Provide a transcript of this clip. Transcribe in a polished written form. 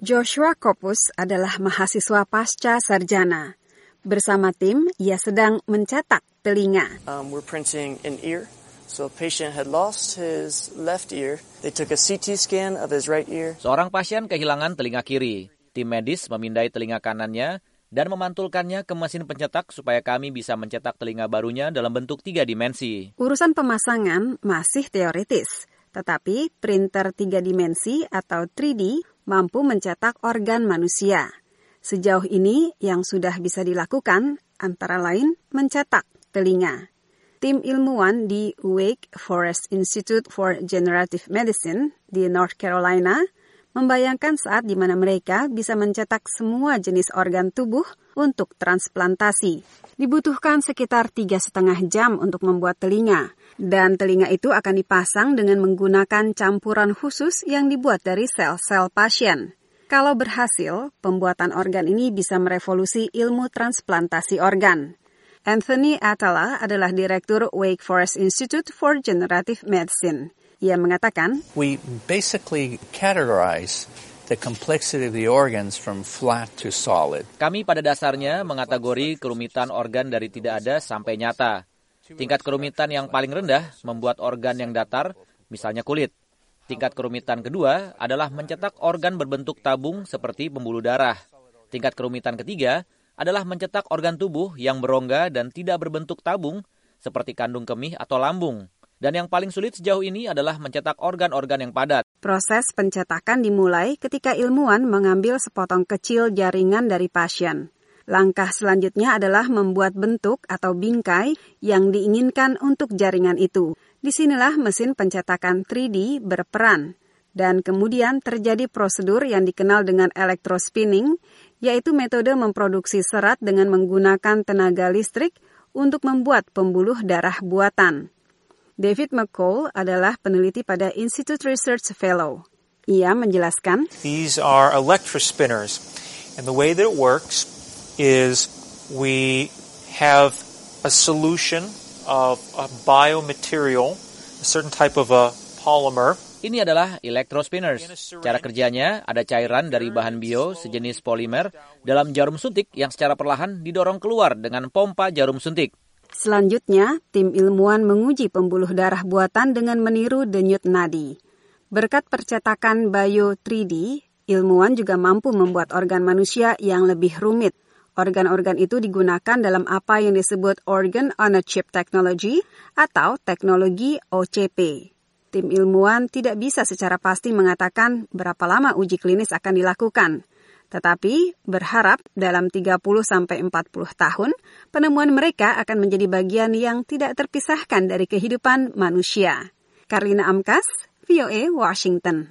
Joshua Kopus adalah mahasiswa pasca sarjana. Bersama tim, ia sedang mencetak telinga. We're printing an ear. So a patient had lost his left ear. They took a CT scan of his right ear. Seorang pasien kehilangan telinga kiri. Tim medis memindai telinga kanannya dan memantulkannya ke mesin pencetak supaya kami bisa mencetak telinga barunya dalam bentuk 3 dimensi. Urusan pemasangan masih teoritis, tetapi printer 3 dimensi atau 3D mampu mencetak organ manusia. Sejauh ini yang sudah bisa dilakukan antara lain mencetak telinga. Tim ilmuwan di Wake Forest Institute for Regenerative Medicine di North Carolina membayangkan saat di mana mereka bisa mencetak semua jenis organ tubuh untuk transplantasi. Dibutuhkan sekitar 3,5 jam untuk membuat telinga, dan telinga itu akan dipasang dengan menggunakan campuran khusus yang dibuat dari sel-sel pasien. Kalau berhasil, pembuatan organ ini bisa merevolusi ilmu transplantasi organ. Anthony Atala adalah direktur Wake Forest Institute for Regenerative Medicine. Ia mengatakan, we basically categorize the complexity of the organs from flat to solid. Kami pada dasarnya mengategori kerumitan organ dari tidak ada sampai nyata. Tingkat kerumitan yang paling rendah membuat organ yang datar, misalnya kulit. Tingkat kerumitan kedua adalah mencetak organ berbentuk tabung seperti pembuluh darah. Tingkat kerumitan ketiga adalah mencetak organ tubuh yang berongga dan tidak berbentuk tabung seperti kandung kemih atau lambung. Dan yang paling sulit sejauh ini adalah mencetak organ-organ yang padat. Proses pencetakan dimulai ketika ilmuwan mengambil sepotong kecil jaringan dari pasien. Langkah selanjutnya adalah membuat bentuk atau bingkai yang diinginkan untuk jaringan itu. Disinilah mesin pencetakan 3D berperan. Dan kemudian terjadi prosedur yang dikenal dengan electrospinning, yaitu metode memproduksi serat dengan menggunakan tenaga listrik untuk membuat pembuluh darah buatan. David McCall adalah peneliti pada Institute Research Fellow. Ia menjelaskan, these are electrospinners, and the way that it works is we have a solution of a biomaterial, a certain type of a polymer. Ini adalah electrospinners. Cara kerjanya, ada cairan dari bahan bio sejenis polimer dalam jarum suntik yang secara perlahan didorong keluar dengan pompa jarum suntik. Selanjutnya, tim ilmuwan menguji pembuluh darah buatan dengan meniru denyut nadi. Berkat percetakan bio 3D, ilmuwan juga mampu membuat organ manusia yang lebih rumit. Organ-organ itu digunakan dalam apa yang disebut Organ on a Chip Technology atau teknologi OCP. Tim ilmuwan tidak bisa secara pasti mengatakan berapa lama uji klinis akan dilakukan. Tetapi berharap dalam 30-40 tahun, penemuan mereka akan menjadi bagian yang tidak terpisahkan dari kehidupan manusia. Karlina Amkas, VOA Washington.